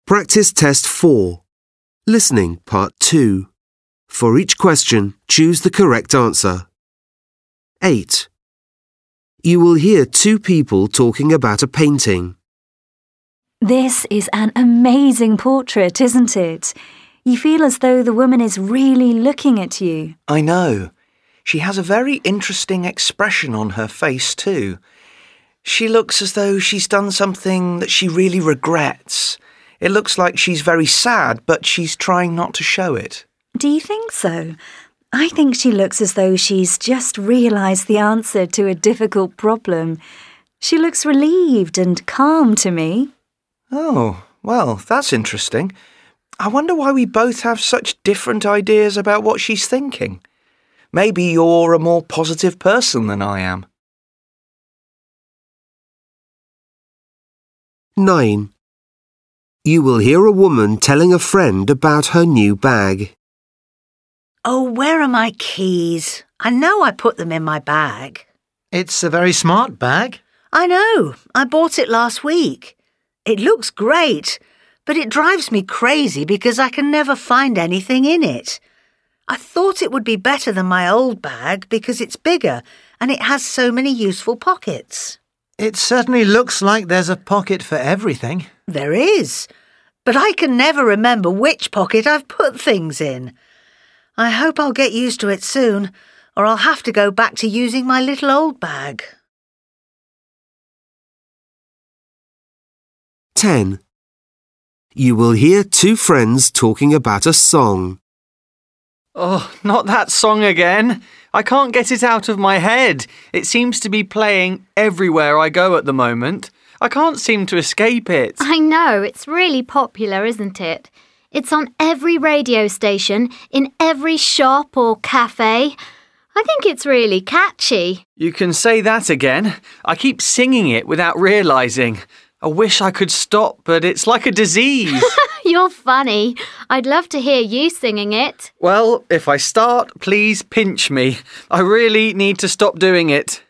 Practice Test 4. Listening Part 2. For each question, choose the correct answer. 8. You will hear two people talking about a painting. This is an amazing portrait, isn't it? You feel as though the woman is really looking at you. I know. She has a very interesting expression on her face too. She looks as though she's done something that she really regrets. It looks like she's very sad, but she's trying not to show it. Do you think so? I think she looks as though she's just realised the answer to a difficult problem. She looks relieved and calm to me. Oh, well, that's interesting. I wonder why we both have such different ideas about what she's thinking. Maybe you're a more positive person than I am. 9. You will hear a woman telling a friend about her new bag. Oh, where are my keys? I know I put them in my bag. It's a very smart bag. I know. I bought it last week. It looks great, but it drives me crazy because I can never find anything in it. I thought it would be better than my old bag because it's bigger and it has so many useful pockets. It certainly looks like there's a pocket for everything. There is, but I can never remember which pocket I've put things in. I hope I'll get used to it soon, or I'll have to go back to using my little old bag. 10. You will hear two friends talking about a song. Oh, not that song again. I can't get it out of my head. It seems to be playing everywhere I go at the moment. I can't seem to escape it. I know, it's really popular, isn't it? It's on every radio station, in every shop or cafe. I think it's really catchy. You can say that again. I keep singing it without realising. I wish I could stop, but it's like a disease. You're funny. I'd love to hear you singing it. Well, if I start, please pinch me. I really need to stop doing it.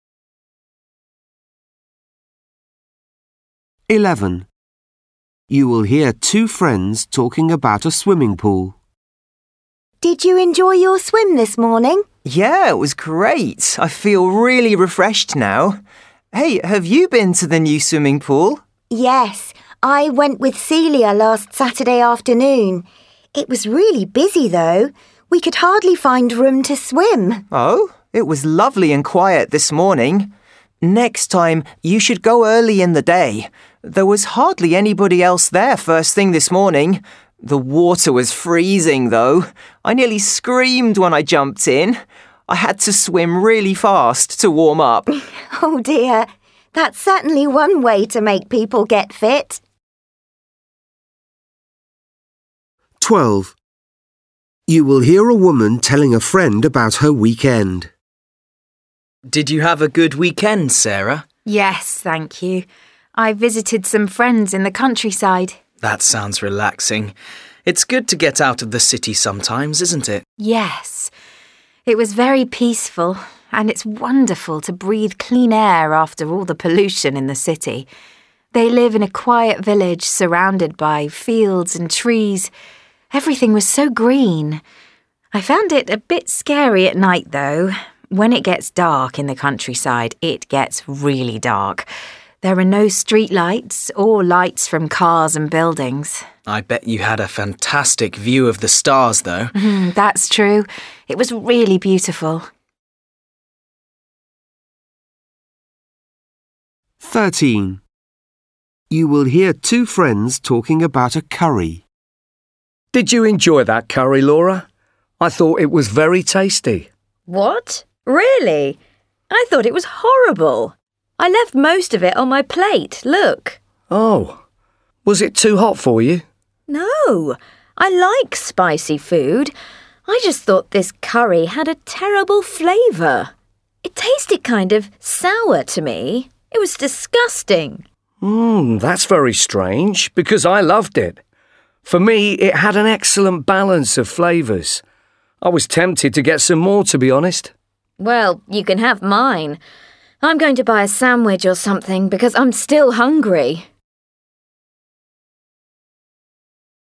11. You will hear two friends talking about a swimming pool. Did you enjoy your swim this morning? Yeah, it was great. I feel really refreshed now. Hey, have you been to the new swimming pool? Yes, I went with Celia last Saturday afternoon. It was really busy though. We could hardly find room to swim. Oh, it was lovely and quiet this morning. Next time, you should go early in the day. There was hardly anybody else there first thing this morning. The water was freezing though. I nearly screamed when I jumped in. I had to swim really fast to warm up. Oh dear, that's certainly one way to make people get fit. 12. You will hear a woman telling a friend about her weekend. Did you have a good weekend, Sarah? Yes, thank you. I visited some friends in the countryside. That sounds relaxing. It's good to get out of the city sometimes, isn't it? Yes. It was very peaceful, and it's wonderful to breathe clean air after all the pollution in the city. They live in a quiet village surrounded by fields and trees. Everything was so green. I found it a bit scary at night, though. When it gets dark in the countryside, it gets really dark. There are no street lights or lights from cars and buildings. I bet you had a fantastic view of the stars, though. That's true. It was really beautiful. 13. You will hear two friends talking about a curry. Did you enjoy that curry, Laura? I thought it was very tasty. What? Really? I thought it was horrible. I left most of it on my plate, look. Oh, was it too hot for you? No, I like spicy food. I just thought this curry had a terrible flavour. It tasted kind of sour to me. It was disgusting. That's very strange, because I loved it. For me, it had an excellent balance of flavours. I was tempted to get some more, to be honest. Well, you can have mine. I'm going to buy a sandwich or something because I'm still hungry.